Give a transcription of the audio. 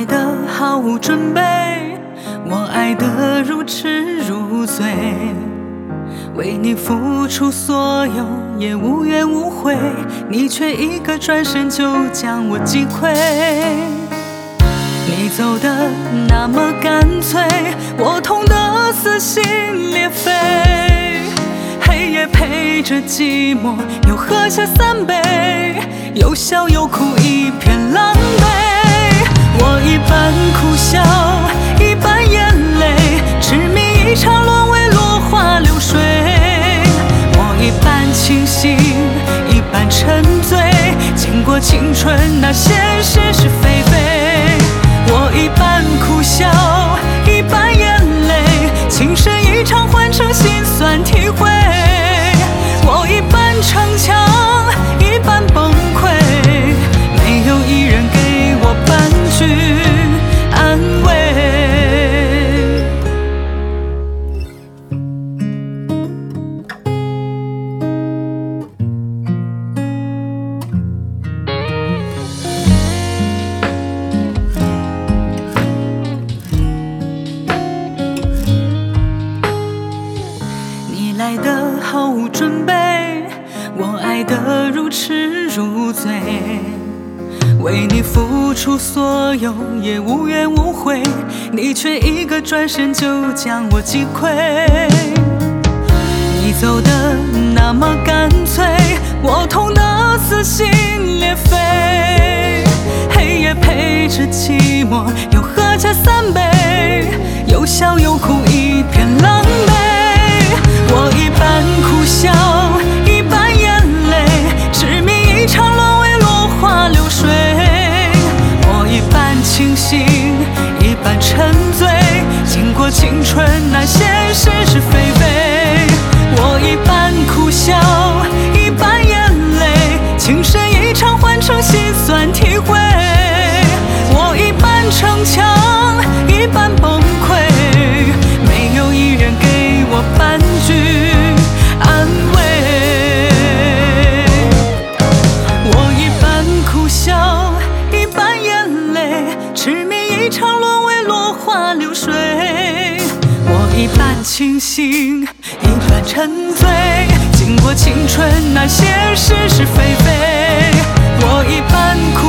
来的毫无准备，我爱得如痴如醉，为你付出所有也无怨无悔，你却一个转身就将我击溃。你走的那么干脆，我痛得撕心裂肺，黑夜陪着寂寞，又喝下3杯，有笑有哭，一片狼狈。我一半哭笑，一半眼泪，痴迷一场沦为落花流水。我一半清醒，一半沉醉，经过青春那些是是非非。我一半哭笑，一半眼泪，情深一场换成心酸体会。我一半逞强，一半崩溃，没有一人给我半句安慰。你来的毫无准备，我爱得如痴如醉，为你付出所有也无怨无悔，你却一个转身就将我击溃。你走的那么干脆，我痛得撕心裂肺，黑夜陪着寂寞，又喝下3杯，有笑有哭，一片狼狈。我一半哭笑，一半眼泪，痴迷一场沦为落花流水。我一半清醒，一半沉醉，经过青春那些是是非非。我一半哭笑，一半眼泪，情深一场换成心酸体会。我一半逞强，一半崩溃，没有一人给我半句安慰。我一半哭笑，一半眼泪，痴迷一场沦为落花流水。我一半清醒，一半沉醉，经过青春那些是是非非。我一半哭